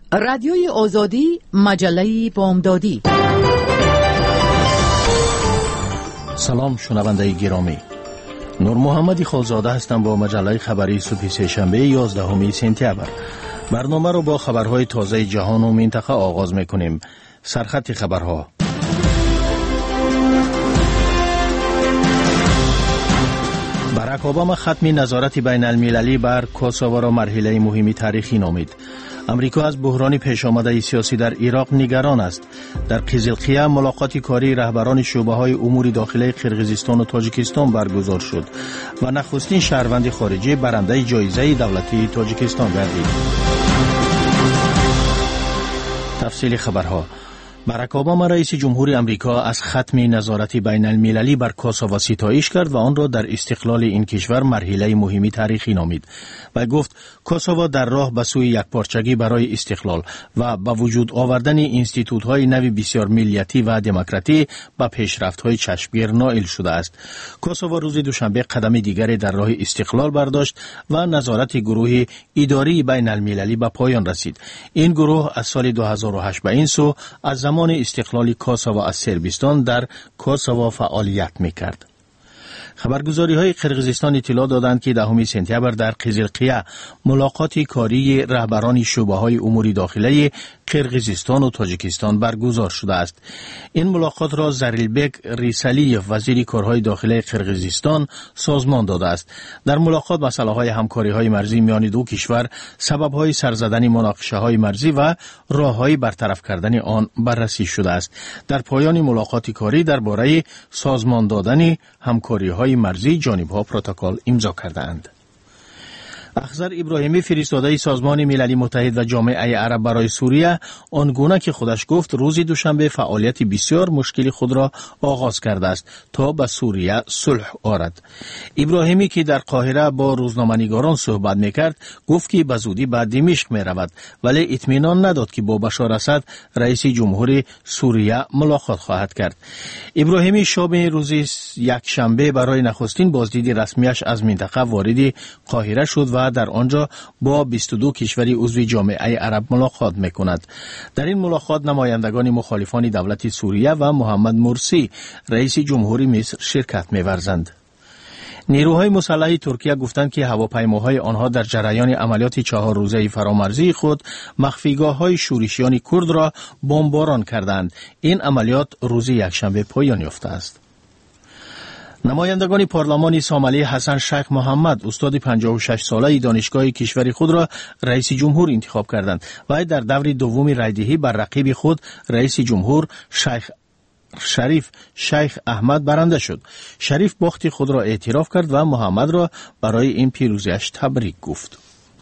رادیوی آزادی، مجله بامدادی. سلام شنونده گرامی، نور محمدی خالزاده هستم با مجله خبری صبح سه‌شنبه 11 سپتامبر. برنامه رو با خبرهای تازه جهان و منطقه آغاز می‌کنیم. سرخط خبرها: باراک اوباما ختم نظارت بین المللی بر کوسوو را مرحله مهمی تاریخی نامید. امریکا از بحران پیش آمده سیاسی در عراق نگران است. در قزلقیه ملاقات کاری رهبران شعبه‌های امور داخلی قرقیزستان و تاجیکستان برگزار شد و نخستین شهروند خارجی برنده جایزه دولتی تاجیکستان گردید. تفصیل خبرها: باراک اوباما رئیس جمهور امریکا از ختم نظارت بین المللی بر کوسوو ستایش کرد و آن را در استقلال این کشور مرحله مهمی تاریخی نامید و گفت کوسوو در راه به سوی یکپارچگی برای استقلال و با وجود آوردن اینستیتوت‌های نو بسیار ملیتی و دموکراتی به پیشرفت‌های چشمگیر نائل شده است. کوسوو روز دوشنبه قدم دیگری در راه استقلال برداشت و نظارت گروه اداری بین المللی به پایان رسید. این گروه از سال 2008 به این سو از زمان استقلال کوسوو از صربستان در کوسوو فعالیت می‌کرد. خبرگزاری‌های قرقیزستان اطلاع دادند که 10 سپتامبر در قزلقیه ملاقات کاری رهبران شعبه‌های امور داخلی قرقیزستان و تاجیکستان برگزار شده است. این ملاقات را زریلبک ریسالیف وزیر کارهای داخلی قرقیزستان سازمان داده است. در ملاقات مسائل همکاری‌های مرزی میان دو کشور، سبب‌های سرزدن مناقشه‌های مرزی و راه‌های برطرف کردن آن بررسی شده است. در پایان ملاقات کاری درباره سازمان دادن همکاری‌های مرزی جانب‌ها پروتکل امضا کردند. اخضر ابراهیمی فرستاده سازمان ملل متحد و جامعه عرب برای سوریه آنگونه که خودش گفت روز دوشنبه فعالیت بسیار مشکلی خود را آغاز کرده است تا به سوریه صلح آرد. ابراهیمی که در قاهره با روزنامه‌نگاران صحبت میکرد گفت که به زودی به دمشق میرود، ولی اطمینان نداد که با بشار اسد رئیس جمهور سوریه ملاقات خواهد کرد. ابراهیمی شب روز یکشنبه برای نخستین بازدید رسمیش از منطقه وارد قاهره شد و در آنجا با 22 کشوری عضو جامعه عرب ملاقات میکند. در این ملاقات نمایندگان مخالفان دولت سوریه و محمد مرسی رئیس جمهور مصر شرکت می‌ورزند. نیروهای مسلح ترکیه گفتند که هواپیماهای آنها در جریان عملیات 4 روزه فرامرزی خود مخفیگاه‌های شورشیان کرد را بمباران کردند. این عملیات روز یکشنبه پایان یافته است. نمایندگان پارلمان سومالی حسن شیخ محمد استاد 56 ساله دانشگاه کشور خود را رئیس جمهور انتخاب کردند و در دور دوم رایدهی بر رقیب خود رئیس جمهور شریف شیخ احمد برنده شد. شریف باخت خود را اعتراف کرد و محمد را برای این پیروزیش تبریک گفت.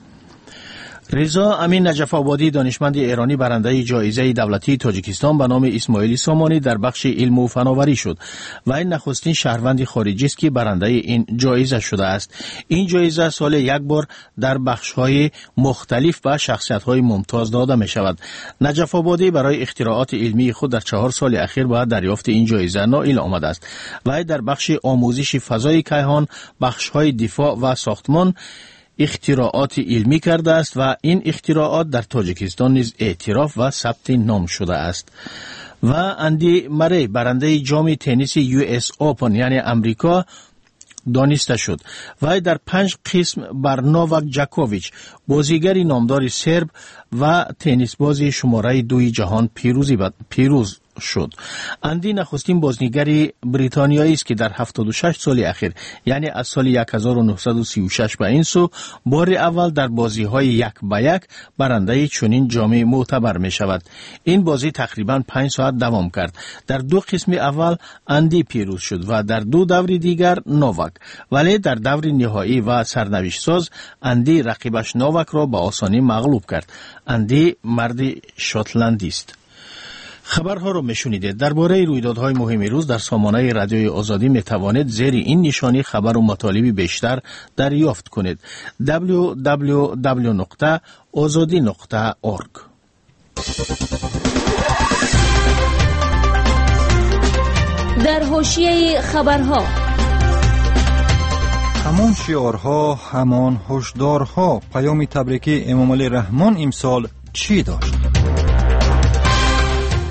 رضا امین نجف آبادی دانشمند ایرانی برنده جایزه دولتی تاجیکستان به نام اسماعیل سامانی در بخش علم و فناوری شد و این نخستین شهروند خارجی است که برنده این جایزه شده است. این جایزه سال یک بار در بخش‌های مختلف به شخصیت‌های ممتاز داده می‌شود. نجف آبادی برای اختراعات علمی خود در 4 سال اخیر با دریافت این جایزه نائل آمده است و در بخش آموزش فضای کیهان، بخش‌های دفاع و ساختمان اختراعات علمی کرده است و این اختراعات در تاجیکستان نیز اعتراف و ثبت نام شده است. و اندی مری برنده جام تنیس US Open یعنی امریکا دانسته شد و در 5 قسم بر نوواک جاکوویچ بازیگری نامدار سرب و تنیس بازی شماره 2 جهان پیروز شد. اندی نخستین بازیگر بریتانیایی است که در 76 سال اخیر یعنی از سال 1936 به این سو بار اول در بازی‌های 1 به 1 برنده چنین جام معتبر می شود. این بازی تقریباً 5 ساعت دوام کرد. در 2 قسم اول اندی پیروز شد و در 2 دور دیگر نوواک، ولی در دور نهایی و سرنوشت ساز اندی رقیبش نوواک را به آسانی مغلوب کرد. اندی مرد شاتلندی است. خبرها را میشنیدید. درباره رویدادهای مهم روز در سامانه رادیوی آزادی میتوانید زیر این نشانی خبر و مطالب بیشتر دریافت کنید. www.azadi.org. در حاشیه خبرها همان شعارها، همان هشدارها، پیام تبریکی امام علی رحمان امسال چی داشت؟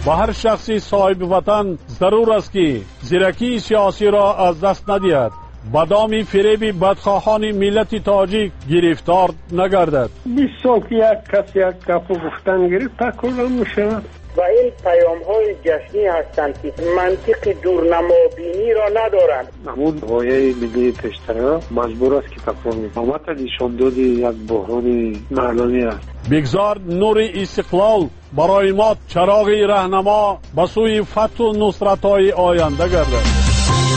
و هر شخصی صاحب وطن ضرور است که زیرکی سیاسی را از دست ندهد، به دام فریب بدخواهان ملت تاجیک گرفتار نگردد. 20 سال که یک کس یک گپ گفتن گرفت تکرار میشود و این پیام های جشنی هستند که منطق دورنمابینی را ندارند. همون قوای ملی پیشتر مجبور است که تکرار می‌کند. نشان دادی یک بحران معلومی است. بگذار نور استقلال برای ما چراغ راهنما به سوی فتح و نصرت‌های آینده گردد.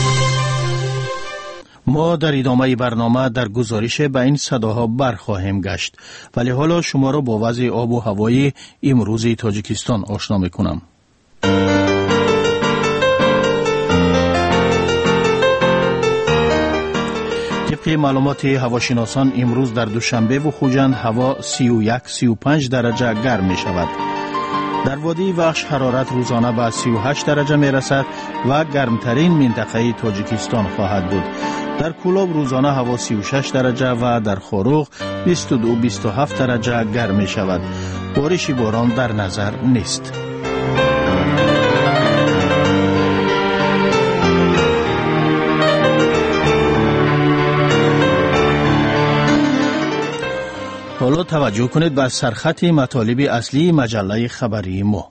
ما در ادامه برنامه در گزارش به این صداها برخواهیم گشت، ولی حالا شما را با وضع آب و هوای امروز تاجیکستان آشنا میکنم. طبق معلومات هواشناسان امروز در دوشنبه و خوجند هوا 31-35 درجه گرم می شود. در وادی وخش حرارت روزانه به 38 درجه می رسد و گرمترین منطقه تاجیکستان خواهد بود. در کولاب روزانه هوا 36 درجه و در خاروغ 22-27 درجه گرم می شود. بارش باران در نظر نیست. حالا توجه کنید به سرخط مطالب اصلی مجله خبری ما.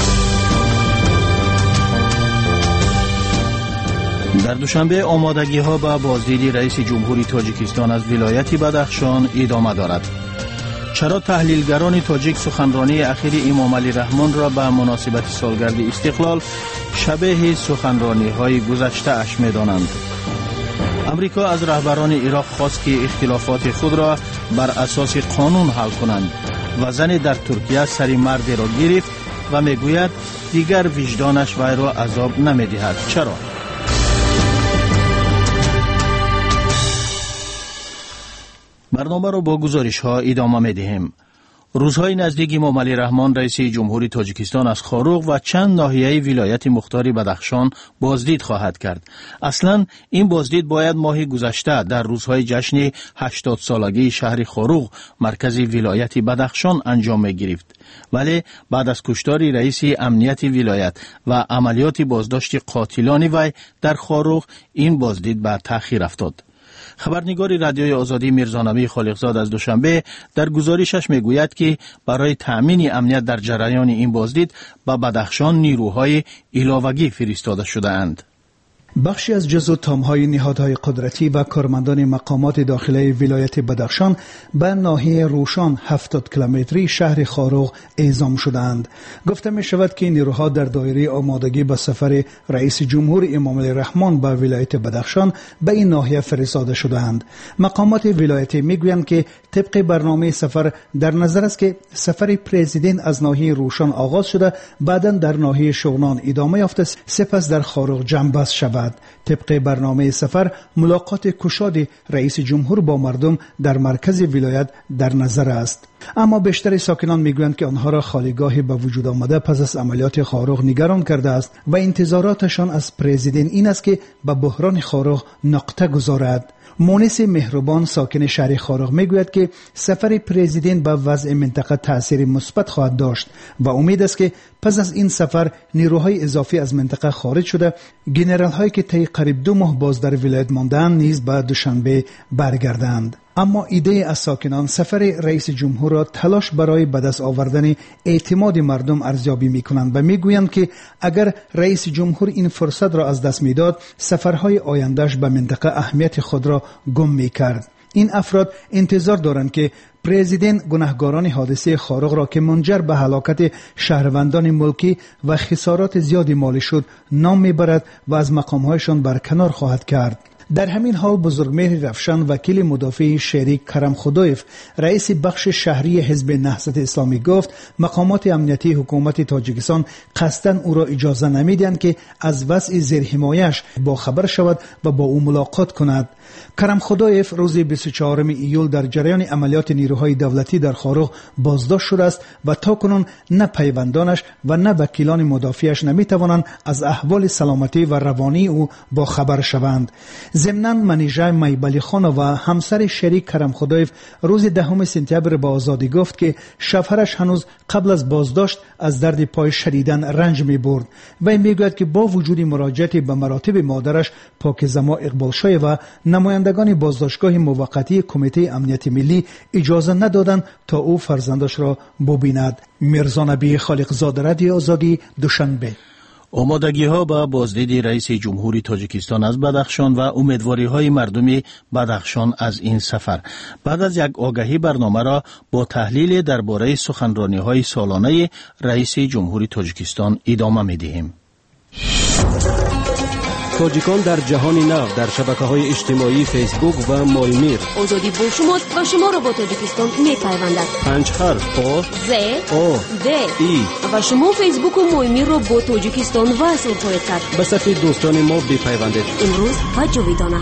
در دوشنبه آمادگی ها به بازدید رئیس جمهوری تاجیکستان از ولایت بدخشان ادامه دارد. چرا تحلیلگران تاجیک سخنرانی اخیر امام علی رحمان را به مناسبت سالگرد استقلال شبیه سخنرانی های گذشته اش می دانند؟ امریکا از رهبران عراق خواست که اختلافات خود را بر اساس قانون حل کنند و زن در ترکیه سری مرد را گرفت و میگوید دیگر وجدانش وی را عذاب نمیدهد. چرا؟ برنامه را با گزارش ها ادامه میدهیم. روزهای نزدیک امام علی رحمان رئیس جمهوری تاجیکستان از خاروغ و چند ناحیه ولایت مختار بدخشان بازدید خواهد کرد. اصلا این بازدید باید ماه گذشته در روزهای جشن 80 سالگی شهر خاروغ مرکز ولایت بدخشان انجام می گرفت. ولی بعد از کشتار رئیس امنیت ولایت و عملیات بازداشت قاتلان وی در خاروغ این بازدید به تأخیر افتاد. خبرنگار رادیوی آزادی میرزانبی خالقزاد از دوشنبه در گزارشش میگوید که برای تأمین امنیت در جریان این بازدید به بدخشان نیروهای علاوگی فرستاده شده اند. بخشی از جزء تام‌های نهادهای قدرتی و کارمندان مقامات داخلی ولایت بدخشان به ناحیه روشان 70 کیلومتری شهر خاروغ اعزام شدند. گفته می شود که نیروها در دایره آمادگی به سفر رئیس جمهور امام علی رحمان به ولایت بدخشان به این ناحیه فرستاده شدند. مقامات ولایتی میگویند که طبق برنامه سفر در نظر است که سفر پرزیدنت از ناحیه روشان آغاز شده، بعداً در ناحیه شغنان ادامه یافته، سپس در خاروغ جنبست شود. طبق برنامه سفر ملاقات کشاد رئیس جمهور با مردم در مرکز ولایت در نظر است. اما بیشتر ساکنان میگویند که آنها را خالیگاهی به وجود آمده پس از عملیات خاروغ نگران کرده است و انتظاراتشان از پرزیدنت این است که به بحران خاروغ نقطه گذارد. مونس مهربان ساکن شهر خاروغ میگوید که سفر پرزیدنت به وضع منطقه تأثیر مثبت خواهد داشت و امید است که پس از این سفر نیروهای اضافی از منطقه خارج شده، گنرال هایی که طی قریب 2 ماه باز در ولایت ماندند نیز به دوشنبه برگردند. اما ایده از ساکنان سفر رئیس جمهور را تلاش برای به دست آوردن اعتماد مردم ارزیابی می‌کنند و می‌گویند که اگر رئیس جمهور این فرصت را از دست می‌داد، سفرهای آیندهش به منطقه اهمیت خود را گم می‌کرد. این افراد انتظار دارند که پرزیدنت گناهکاران حادثه خاروغ را که منجر به هلاکت شهروندان ملکی و خسارات زیادی مالی شد نام میبرد و از مقامهایشان برکنار خواهد کرد. در همین حال بزرگمهر رفشان وکیل مدافع شریک کرم خدایف رئیس بخش شهری حزب نهضت اسلامی گفت مقامات امنیتی حکومت تاجیکستان قصداً او را اجازه نمیدهند که از وضع زیرحمایه‌اش با خبر شود و با او ملاقات کند. کرم خدایف روز 24 ایول در جریان عملیات نیروهای دولتی در خاروغ بازداشت شده است و تاکنون نه پیوندانش و نه وکیلان مدافعش نمیتوانند از احوال سلامتی و روانی او با خبر شوند. ضمناً منیژه میبلی خان و همسر شریک کرم خدایف روز 10 سپتامبر به آزادی گفت که شوهرش هنوز قبل از بازداشت از درد پای شدیداً رنج می‌برد. وی میگوید که با وجود مراجعت به مراتب مادرش پاکزما اقبال شایه و نمایندگان بازداشتگاه موقتی کمیته امنیت ملی اجازه ندادند تا او فرزندش را ببیند. میرزا نبی خالقزاده، رادیو آزادی، دوشنبه. آمادگی ها به بازدید رئیس جمهوری تاجیکستان از بدخشان و امیدواری های مردم بدخشان از این سفر. بعد از یک آگهی برنامه را با تحلیل درباره سخنرانی های سالانه رئیس جمهوری تاجیکستان ادامه می دهیم. تاجیکان در جهان نو در شبکه‌های اجتماعی فیسبوک و مایمیر. آزادی با شما و شما را با تاجیکستان می‌پیوندد. 5 حرف آ ز آ د ای و شما فیسبوک و مایمیر را با تاجیکستان وصل خواهید کرد. به صفحه دوستان ما بپیوندید. امروز و جاویدانه.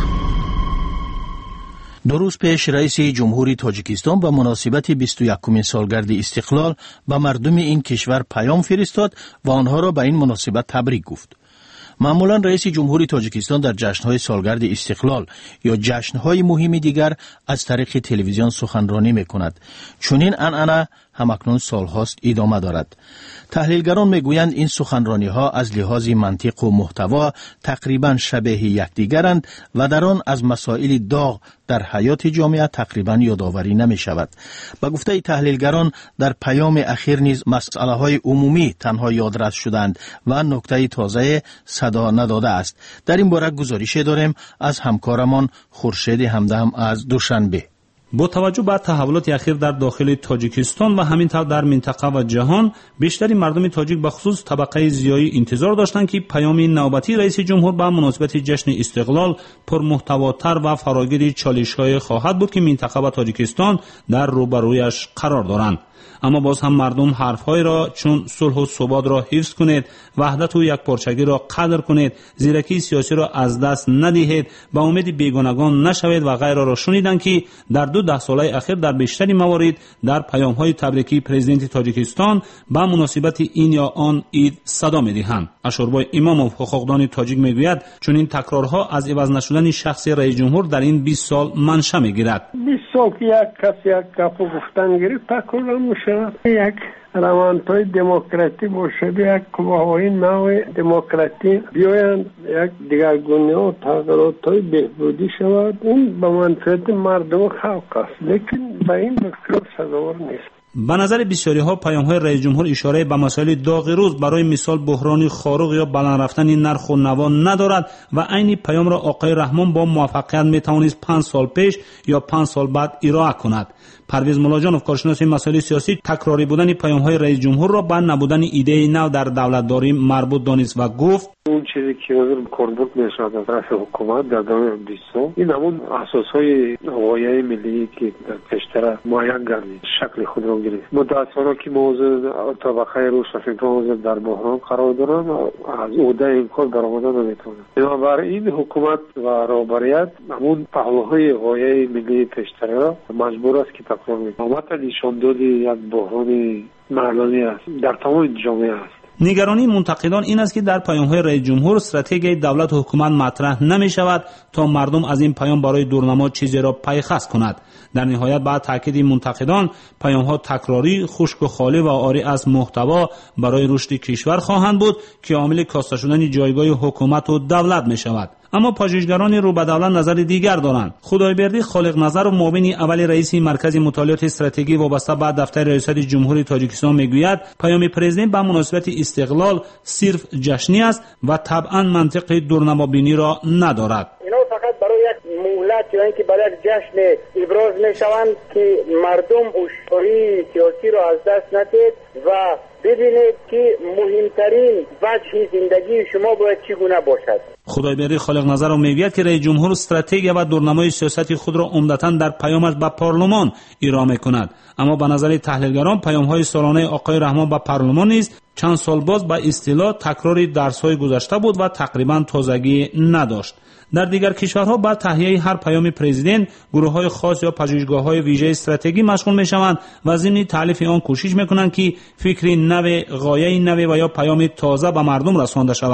2 روز پیش رئیس جمهوری تاجیکستان به مناسبت 21 سالگرد استقلال به مردم این کشور پیام فرستاد و آنها را به این مناسبت تبریک گفت. معمولا رئیس جمهوری تاجیکستان در جشن‌های سالگرد استقلال یا جشن‌های مهم دیگر از طریق تلویزیون سخنرانی می‌کند. چنین عنعنه همکنون سال‌هاست ادامه دارد. تحلیلگران میگویند این سخنرانی‌ها از لحاظ منطق و محتوا تقریباً شبیه یکدیگرند و در آن از مسائل داغ در حیات جامعه تقریباً یادآوری نمی‌شود. به گفته تحلیلگران در پیام اخیر نیز مسائل‌های عمومی تنها یادرس شدند و نکته تازه صدا نداده است. در این باره گزارش داریم از همکارمان خورشید همدم از دوشنبه. با توجه به تحولات اخیر در داخل تاجیکستان و همینطور در منطقه و جهان، بیشتری مردم تاجیک به خصوص طبقه زیایی انتظار داشتند که پیام نوبتی رئیس جمهور به مناسبت جشن استقلال پرمحتواتر و فراگیر چالش‌های خواهد بود که منطقه و تاجیکستان در روبرویش قرار دارند. اما باز هم مردم حرفهای را چون صلح و ثبات را حفظ کنید، وحدت و یکپارچگی را قدر کنید، زیرکی سیاسی را از دست ندهید، به امید بیگانگان نشوید و غیره را شنیدند که در 2 ساله اخیر در بیشتری موارد در پیام‌های تبریکی پرزیدنت تاجیکستان به مناسبت این یا آن عید صدا می‌دهند. اشوربای امامov حقوقدان تاجیک میگوید چون این تکرارها از عوض نشدن شخص رئیس جمهور در این 20 سال منشأ می‌گیرد. 20 سال که یک کس یک گپ گفتن گرفت تکرار می‌شود. یک روانتای دموکراتی باشد، یک قواهای نوع دموکراتی بیایند، یک دیگرگونی و تغییرات‌های بهبودی شود. این به منفعت مردم خلق است، لیکن به این بسیار سزاوار نیست. به نظر بسیاری ها پیام های رئیس جمهور اشاره به مسائل داغ روز برای مثال بحران خارق یا بلند رفتن نرخ و نوا ندارد و عین پیام را آقای رحمان با موفقیت می توانست 5 سال پیش یا 5 سال بعد ارائه کند. پرویز ملاجانوف کارشناس مسائل سیاسی تکراری بودن پیام های رئیس جمهور را به نبودن ایده نو در دولتداری مربوط دانست و گفت اون چیزی که کاربرد میشود از طرف حکومت در دوران 20 سال این همون اساسهای غایه ملی که در پیشتر معین گردید شکل خود را گرفت. متاسفانه که موضوع طبقه روشنفکران در بحران قرار دارند از عهده این کار برآمده نمیتونند. بنابراین حکومت و رهبریت همون پهلوهای غایه ملی پیشتر را مجبور است که تکرار میکنند. البته نشان داد یک بحران معلومی است در تمام جامعه است. نگرانی منتقدان این است که در پیام‌های رئیس جمهور استراتژی دولت و حکومت مطرح نمی‌شود تا مردم از این پیام برای دورنما چیزی را پیخست کند. در نهایت بعد تاکید منتقدان پیام‌ها تکراری، خشک و خالی و عاری از محتوا برای رشد کشور خواهند بود که عامل کاسته شدن جایگاه حکومت و دولت می‌شود. اما پژوهشگران رو به دولت نظر دیگر دارند. خدایبردی خالق نظر و معاون اول رئیس مرکز مطالعات استراتژی وابسته به دفتر ریاست جمهوری تاجیکستان میگوید پیام پرزیدنت به مناسبت استقلال صرف جشنی است و طبعا منطق دورنمابینی را ندارد. اینا فقط برای یک مهلت یا اینکه برای یک جشن ابراز میشوند که مردم هوشیاری سیاسی را از دست ندهید و ببینید که مهمترین وجه زندگی شما باید چگونه باشد. خدایبری خالق نظر را میگوید که رئیس جمهور استراتژی و دورنمای سیاسی خود را عمدتاً در پیامش به پارلمان ارائه می‌کند. اما به نظر تحلیلگران پیام‌های سالانه آقای رحمان به پارلمان نیز چند سال باز به اصطلاح تکرار درس‌های گذشته بود و تقریباً تازگی نداشت. در دیگر کشورها بعد تهیه هر پیام پرزیدنت گروه‌های خاص یا پژوهشگاه‌های ویژه استراتژی مشغول می‌شوند و ضمن تالیف آن کوشش می‌کنند که فکری نو، غایه نو و یا پیام تازه به مردم رسانده شود.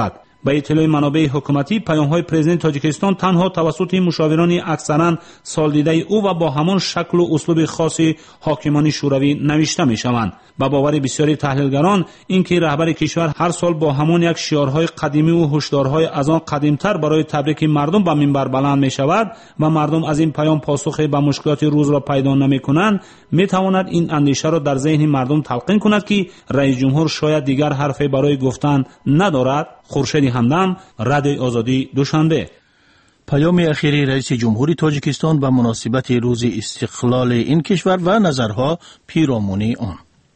به اطلاع منابع حکومتی پیام‌های پرزیدنت تاجیکستان تنها توسط مشاوران اکثرا سالدیده او و با همان شکل و اسلوب خاص حاکمان شوروی نوشته می‌شوند. با باور بسیاری تحلیلگران اینکه رهبر کشور هر سال با همان یک شعارهای قدیمی و هشدارهای از آن قدیمتر برای تبریک مردم به منبر بلند می‌شود و مردم از این پیام پاسخی به مشکلات روز را پیدا نمی‌کنند، می‌تواند این اندیشه را در ذهن مردم تلقین کند که رئیس جمهور شاید دیگر حرفی برای گفتن ندارد. خورشید همدم، رادیوی آزادی، دوشنبه. پیام اخیری رئیس جمهوری تاجیکستان به مناسبت روز استقلال این کشور و نظرها پیرامون آن.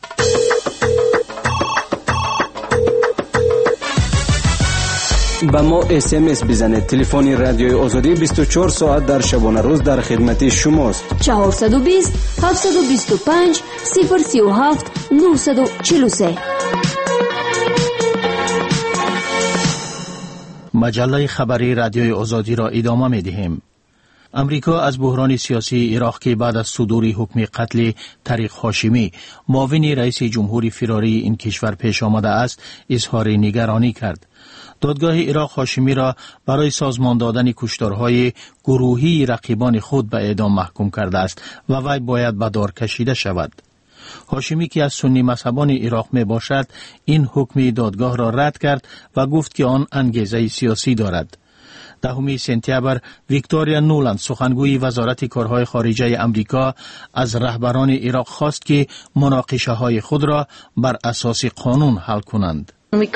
با ما SMS بزنید. تلفن رادیوی آزادی 24 ساعت در شبانه روز در خدمت شماست. 420 725 037 943. مجله خبری رادیوی آزادی را ادامه می‌دهیم. امریکا از بحران سیاسی عراق که بعد از صدور حکم قتل طریق هاشمی معاون رئیس جمهوری فراری این کشور پیش آمده است اظهار نگرانی کرد. دادگاه عراق هاشمی را برای سازمان دادن کشتارهای گروهی رقیبان خود به اعدام محکوم کرده است و وی باید به دار کشیده شود. هاشمی که از سنی مذهبان عراق می باشد این حکم دادگاه را رد کرد و گفت که آن انگیزه سیاسی دارد. 10 سپتامبر ویکتوریا نولند سخنگوی وزارت کارهای خارجه امریکا از رهبران عراق خواست که مناقشه های خود را بر اساس قانون حل کنند.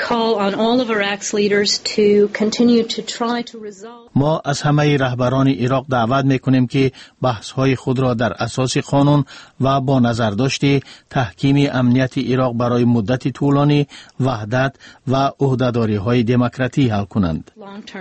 ما از همه رهبران عراق دعوت میکنیم که بحث‌های خود را در اساس قانون و با نظرداشت تحکیم امنیت عراق برای مدت طولانی وحدت و عهده‌داری‌های دموکراتی حل کنند.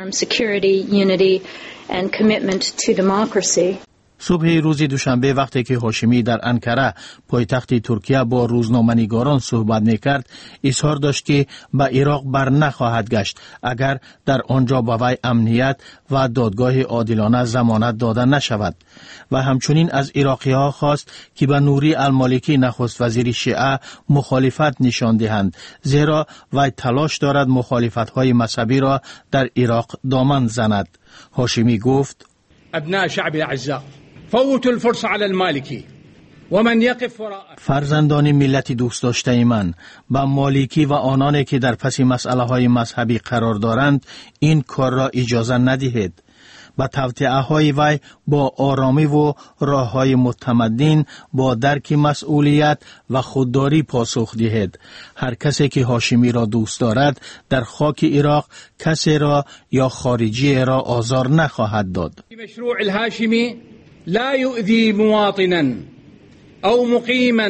صبح روز دوشنبه وقتی که هاشمی در انکره پایتخت ترکیه با روزنامه‌نگاران صحبت می‌کرد اظهار داشت که به عراق بر نخواهد گشت اگر در آنجا به وی امنیت و دادگاه عادلانه ضمانت داده نشود و همچنین از عراقی‌ها خواست که به نوری المالکی نخست وزیر شیعه مخالفت نشان دهند زیرا وی تلاش دارد مخالفت‌های مذهبی را در عراق دامن زند. هاشمی گفت: ابناء شعب الاعزاء فوتوا الفرصه على المالكي ومن يقف وراء فرزندان ملت دوست داشته من، با مالکی و آنانی که در پس مسئله های مذهبی قرار دارند این کار را اجازه ندهید. با توطئه های وی با آرامی و راه های متمدن با درک مسئولیت و خودداری پاسخ دهید. هر کسی که هاشمی را دوست دارد در خاک عراق کسی را یا خارجی را آزار نخواهد داد. مشروع الهاشمی لا يؤذي مواطنا او مقیما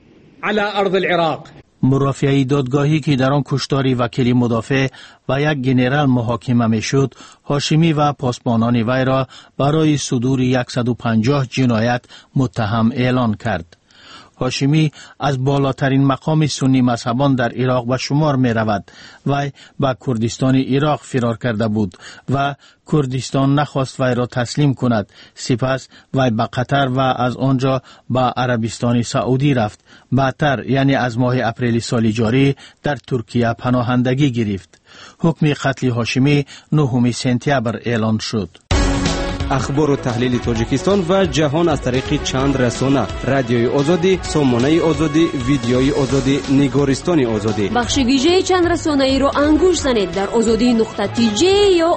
على ارض العراق. مرافعه دادگاهی که در آن کشتاری وکیل مدافع و یک گنرال محاکمه میشد، هاشمی و پاسبانان وی را برای صدور 150 جنایت متهم اعلان کرد. هاشمی از بالاترین مقام سنی مذهبان در عراق به شمار می رود. وی به کردستان عراق فرار کرده بود و کردستان نخواست وی را تسلیم کند. سپس وی به قطر و از آنجا به عربستان سعودی رفت. بعدتر یعنی از ماه اپریل سال جاری در ترکیه پناهندگی گرفت. حکم قتل هاشمی 9 سپتامبر اعلان شد. اخبار و تحلیل تاجیکستان و جهان از طریق چند رسانه: رادیوی آزادی، سامانه آزادی، ویدیوی آزادی، نگارستان آزادی. بخش ویژه چند رسانه ای را انگوش زنید در azadi.tj یا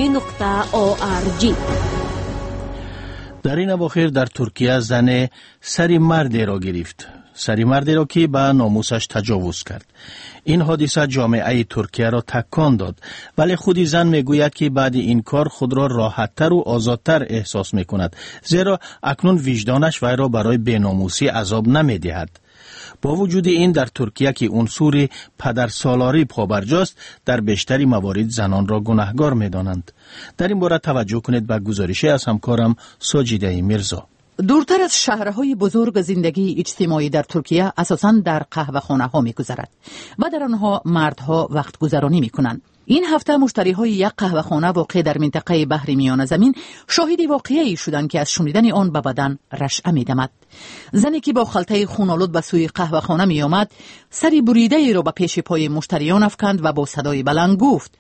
azadi.org. در این اواخر در ترکیه زن سری مردی را گرفت. سری مردی را که به ناموسش تجاوز کرد. این حادثه جامعه ترکیه را تکان داد، ولی خودی زن میگوید که بعد این کار خود را راحت‌تر و آزادتر احساس میکند، زیرا اکنون وجدانش وی را برای بیناموسی عذاب نمیدهد. با وجود این در ترکیه که عنصر پدرسالاری پابرجاست، در بیشتری موارد زنان را گناهکار میدانند. در این باره توجه کنید به گزارشی از همکارم ساجیده میرزا. دورتر از شهرهای بزرگ زندگی اجتماعی در ترکیه اساساً در قهوه‌خانه ها می گذرد و در آنها مردها وقت گذرانی می کنند. این هفته مشتری های یک قهوه‌خانه واقع در منطقه بحر میانه زمین شاهد واقعی شدند که از شنیدن آن به بدن رشحه می دمد. زنی که با خلطه خونالود به سوی قهوه‌خانه می آمد، سری بریده ای را به پیش پای مشتریان افکند و با صدای بلند گفت: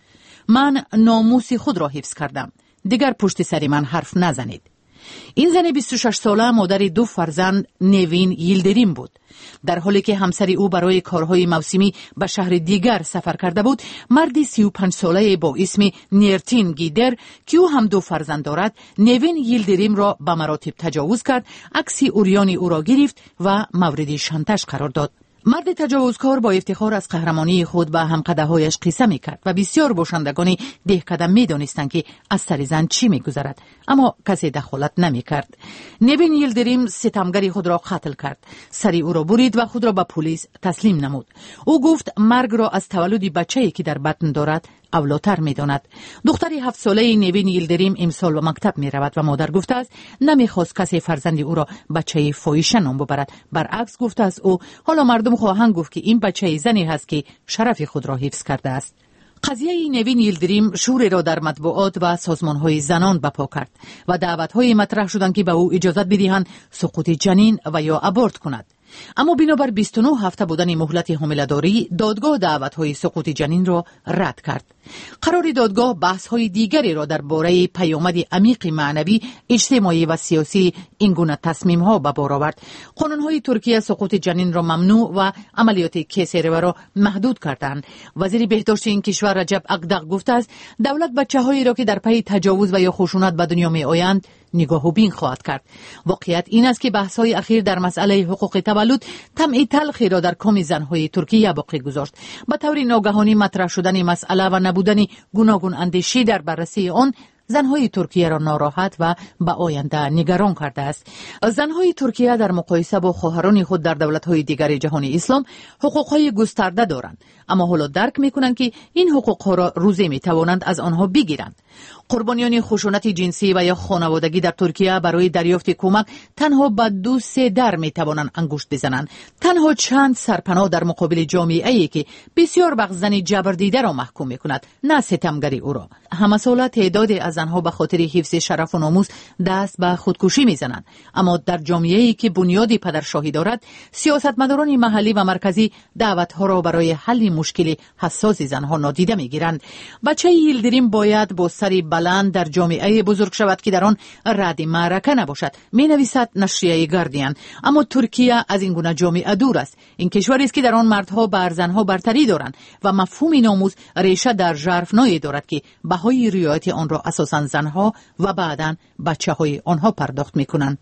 من ناموس خود را حفظ کردم. دیگر پشت سر من حرف نزنید. این زن 26 ساله مادر 2 فرزند نیوین ییلدریم بود. در حالی که همسر او برای کارهای موسمی به شهر دیگر سفر کرده بود، مردی 35 ساله با اسم نیرتین گیدر که او هم 2 فرزند دارد، نیوین ییلدریم را به مراتب تجاوز کرد، عکس اوریانی او را گرفت و مورد شانتاژ قرار داد. مرد تجاوزکار با افتخار از قهرمانی خود به همقده‌هایش قصه می‌کرد و بسیار باشندگان دهکده می‌دانستند که از سر زن چی می‌گذرد، اما کسی دخالت نمی‌کرد. نیوین ییلدریم ستمگری خود را قتل کرد، سری او را برید و خود را به پلیس تسلیم نمود. او گفت مرگ را از تولد بچه‌ای که در بطن دارد اولاتر می‌داند. دختر 7 ساله نیوین ییلدریم امسال به مکتب می‌رود و مادر گفته است نمی‌خواست کسی فرزند او را بچه فاحشه نام ببرد. برعکس گفته است او حالا مردم خواهند گفت که این بچه زنی هست که شرف خود را حفظ کرده است. قضیه نیوین ییلدریم شور را در مطبوعات و سازمان‌های زنان بپا کرد و دعوت‌های مطرح شدند که به او اجازه بدهند سقوط جنین و یا ابورت کند. اما بنابر 29 هفته بودن مهلت حامله‌داری، دادگاه دعوت‌های سقوط جنین را رد کرد. قرار دادگاه بحث‌های دیگری را درباره پیامد عمیق معنوی، اجتماعی و سیاسی این گونه تصمیم‌ها به بار آورد. قانون‌های ترکیه سقوط جنین را ممنوع و عملیات کیسری را محدود کردند. وزیر بهداشت این کشور رجب اقدق گفته است دولت بچه‌هایی را که در پی تجاوز و یا خشونت به دنیا می‌آیند نگاه و بین خواهد کرد. واقعیت این است که بحث‌های اخیر در مسئله حقوق تولد طمع تلخی را در کام زن‌های ترکیه باقی گذاشت. به طور ناگهانی مطرح شدن مسئله و نبودن گوناگون اندیشی در بررسی آن زنهای ترکیه را ناراحت و به آینده نگران کرده است. زنهای ترکیه در مقایسه با خواهران خود در دولت‌های دیگر جهان اسلام حقوق‌های گسترده دارند، اما حالا درک می‌کنند که این حقوق‌ها را روزی می‌توانند از آنها بگیرند. قربانیان خشونت جنسی و یا خانوادگی در ترکیه برای دریافت کمک تنها به 2-3 در می‌توانند انگشت بزنند. تنها چند سرپناه در مقابل جامعه‌ای که بسیار وقت زن جبردیده را محکوم می‌کند، نه ستمگری او را. همه ساله تعدادی از آنها به خاطر حفظ شرف و ناموس دست به خودکشی می‌زنند، اما در جامعه‌ای که بنیادی پدرشاهی دارد، سیاستمداران محلی و مرکزی دعوت‌ها را برای حل مشکل حساس زنها نادیده می‌گیرند. بچه ییلدریم باید با سری بلند در جامعه بزرگ شود که در آن رد معرکه نباشد، می‌نویسد نشریه گاردین. اما ترکیه از این گونه جامعه دور است. این کشوری است که در آن مردها بر زنها برتری دارند و مفهوم ناموس ریشه در ژرفنایی دارد که بهای رعایت آن را اساساً زنها و بعداً بچه‌های آنها پرداخت می‌کنند.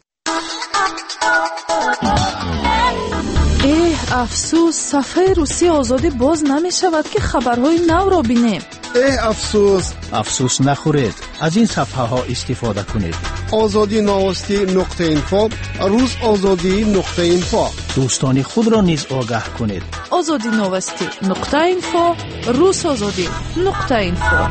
افسوس صفحه روسی آزادی باز نمی شود که خبرهای نو را بینیم. افسوس نخورید، از این صفحه ها استفاده کنید. آزادی نوستی نقطه اینفو، روز آزادی نقطه اینفو. دوستان خود را نیز آگاه کنید. آزادی نوستی نقطه اینفو، روز آزادی نقطه اینفو.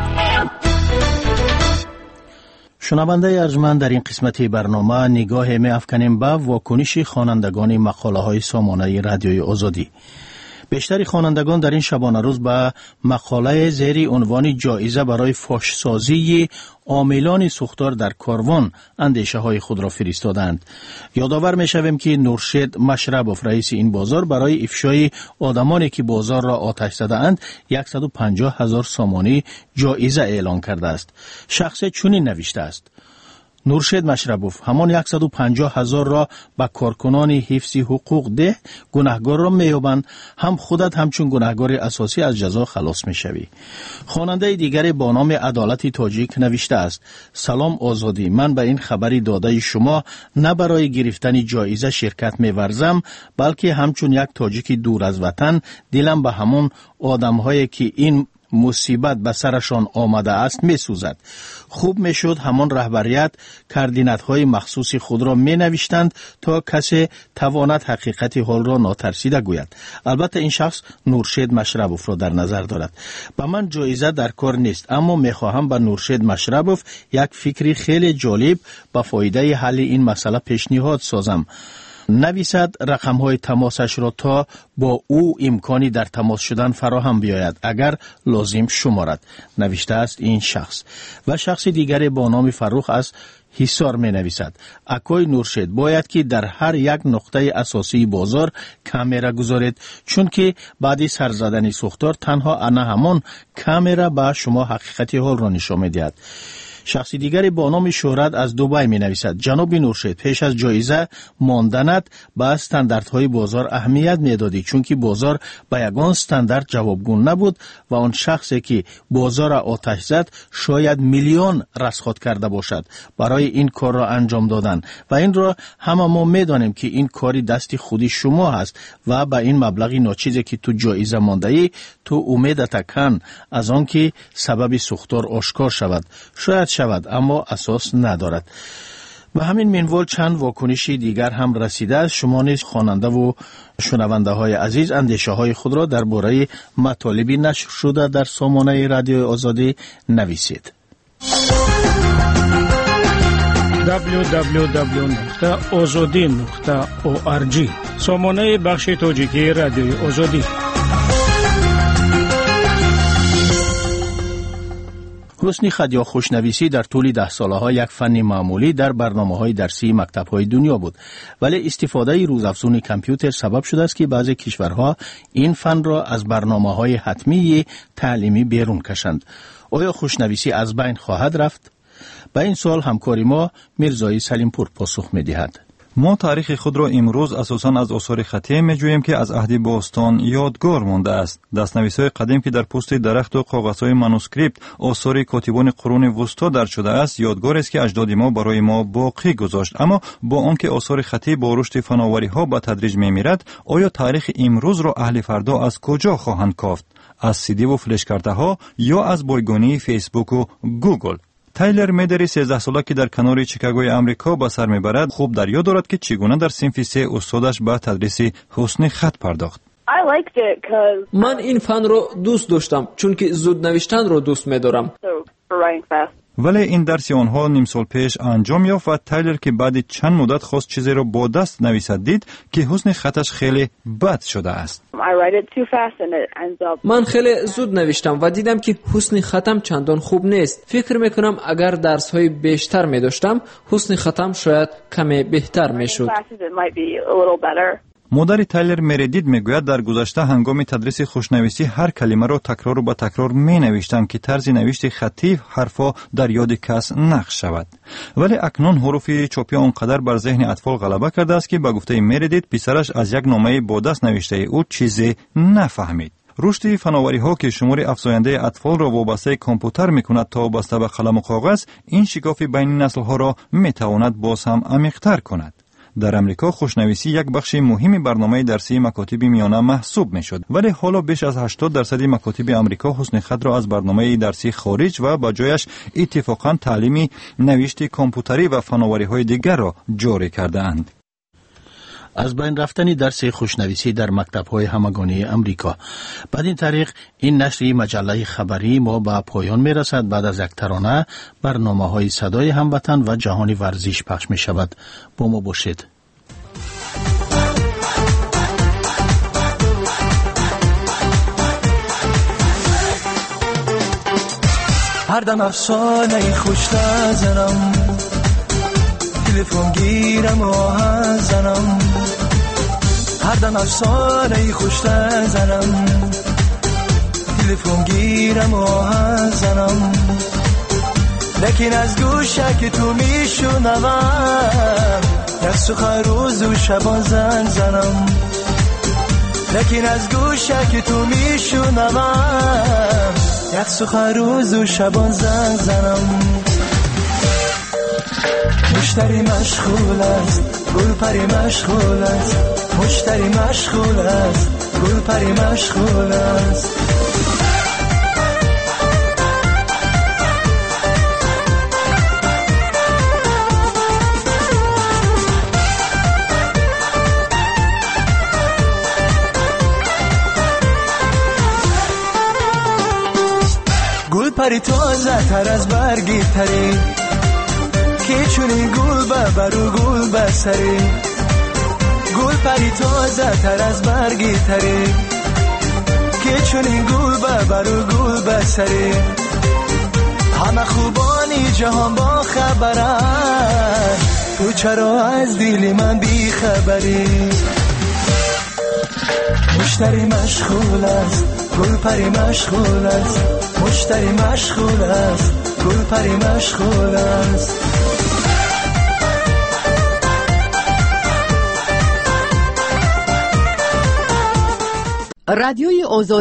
شنونده ارجمند، در این قسمت برنامه نگاه می افکنیم به واکنش خوانندگان مقاله های سامانه رادیوی آزادی. بیشتر خوانندگان در این شبانه روز به مقاله زیر عنوان جایزه برای فحش‌سازی عاملان سوختار در کاروان اندیشه های خود را فرستادند. یادآور می شویم که نورشید مشربوف رئیس این بازار برای افشای آدمانی که بازار را آتش زده اند 150,000 سامانی جایزه اعلان کرده است. شخص چنین نوشته است: نورشید مشربوف همان 150,000 را به کارکنان حفظ حقوق ده گناهگار را می‌یابند، هم خودت همچون گناهگار اساسی از جزا خلاص می‌شوی. خواننده دیگری با نام عدالت تاجیک نوشته است: سلام آزادی، من به این خبری داده شما نه برای گرفتن جایزه شرکت می‌ورزم، بلکه همچون یک تاجیک دور از وطن دلم به همون آدم‌هایی که این مصیبت به سرشان آمده است می سوزد. خوب می شد همان رهبریت کاردینات های مخصوص خود را می نوشتند تا کسی تواند حقیقت حال را ناترسیده گوید. البته این شخص نورشید مشربوف را در نظر دارد. به من جایزه در کار نیست، اما می خواهم به نورشید مشربوف یک فکری خیلی جالب به فایده حل این مسئله پیشنهاد سازم. نویسد رقم‌های تماسش را تا با او امکانی در تماس شدن فراهم بیاید اگر لازم شمارد، نوشته است این شخص. و شخص دیگری با نام فروخ از حصار می نویسد: اکوی نورشید باید که در هر یک نقطه اساسی بازار کامرا گذارید، چون که بعد سر زدن سوختار تنها انا همان کامرا به شما حقیقت حال را نشان می دهد. شخصی دیگری با نام شهرت از دبی می نویسد: جناب نورشید، پیش از جایزه ماندنت به استانداردهای بازار اهمیت می دادی، چون که بازار به یگان استاندارد جوابگو نبود و آن شخصی که بازار آتش زد شاید میلیون رصد کرده باشد برای این کار را انجام دادن و این را همه ما می دانیم که این کاری دست خودی شما هست و به این مبلغی ناچیزی که تو جایزه مانده ای تو امیدت کن از آن که سبب سوختار آشکار شود. شاید شود اما اساس ندارد. به همین منوال چند واکنشی دیگر هم رسیده است. شما نیز خواننده و شنونده های عزیز اندیشه های خود را درباره مطالبی نشر شده در سامانه رادیو آزادی نویسید. www.azadi.org سامانه بخش تاجیکی رادیو آزادی. حسن خط یا خوشنویسی در طول 10 سالها یک فن معمولی در برنامه‌های درسی مکتب‌های دنیا بود، ولی استفاده روزافزون کامپیوتر سبب شده است که بعضی کشورها این فن را از برنامه‌های حتمی تعلیمی بیرون کشند. آیا خوشنویسی از بین خواهد رفت؟ به این سوال همکاری ما میرزایی سلیمپور پاسخ می‌دهد. ما تاریخ خود را امروز اساساً از آثار خطی می‌جوییم که از عهد باستان یادگار مانده است. دست‌نویس‌های قدیم که در پوست درخت و کاغذهای مانوسکریپت آثار کاتبان قرون وسطا درج شده است، یادگار است که اجداد ما برای ما باقی گذاشت. اما با آنکه آثار خطی با رشد فناوری‌ها به تدریج می‌میرد، آیا تاریخ امروز را اهل فردا از کجا خواهند کافت؟ از CD و فلش کارت‌ها یا از بایگانی فیسبوک و گوگل؟ تایلر میدری 13 ساله که در کنار چیکاگوی امریکا به سر میبرد خوب در یاد دارد که چگونه در صنف 3 استادش به تدریس حسن خط پرداخت. من این فن رو دوست داشتم چون که زود نوشتن رو دوست می‌دارم. ولی این درس آنها نیم سال پیش انجام یافت و تایلر که بعد چند مدت خواست چیزی را با دست نویسد دید که حسن خطش خیلی بد شده است. من خیلی زود نوشتم و دیدم که حسن خطم چندان خوب نیست. فکر میکنم اگر درس‌های بیشتر می‌داشتم حسن خطم شاید کمی بهتر میشد. مادر تایلر مریدید میگوید در گذشته هنگام تدریس خوشنویسی هر کلمه را تکرار و تکرار می نوشتند که طرز نوشت خطی حرفا در یاد کس نقش شود. ولی اکنون حروف چاپی آنقدر بر ذهن اطفال غلبه کرده است که به گفته مریدید پسرش از یک نامه با دست نوشته او چیزی نفهمید. رشد فناوری‌ها که شمار افزاینده اطفال را وابسته کامپیوتر می‌کند تا وابسته به قلم و کاغذ، این شکاف بین نسل‌ها را می‌تواند باز هم عمیق‌تر کند. در امریکا خوشنویسی یک بخش مهمی برنامه درسی مکاتب میانه محسوب میشد، ولی حالا بیش از 80% مکاتب امریکا حسن خط را از برنامه درسی خارج و با جایش اتفاقا تعلیمی نوشت کامپیوتری و فناوری‌های دیگر را جاری کرده اند. از بین رفتن درس خوشنویسی در مکتب‌های همگانی امریکا. بعد این طریق این نشر مجله خبری ما به پایان می‌رسد. بعد از یک ترانه برنامه‌های صدای هموطن و جهان ورزش پخش می‌شود. با ما باشید. هر دم افسانه خوش نزنم، تلفن گیرم و زنم، هر دم افسانه خوش نزنم، تلفن گیرم و زنم، لکن از گوشه که تو میشنوم یک سخن روز و شبان زنگ زنم، لکن از گوشه که تو میشنوم یک سخن روز و شبان زنگ زنم. مشتری مشغول است، گل پری مشغول است، مشتری مشغول است، گل پری مشغول است. گل پری تازه تر از برگی تری، که چونی گل ببرو گل بسری، گل پری تازه تر از برگی تری، که چونی گل ببرو گل بسری. همه خوبانی جهان با خبرن، تو چرا از دل من بی خبری؟ مشتری مشغول است، گل پری مشغول است، مشتری مشغول است، گل پری مشغول است. رادیوی آزادی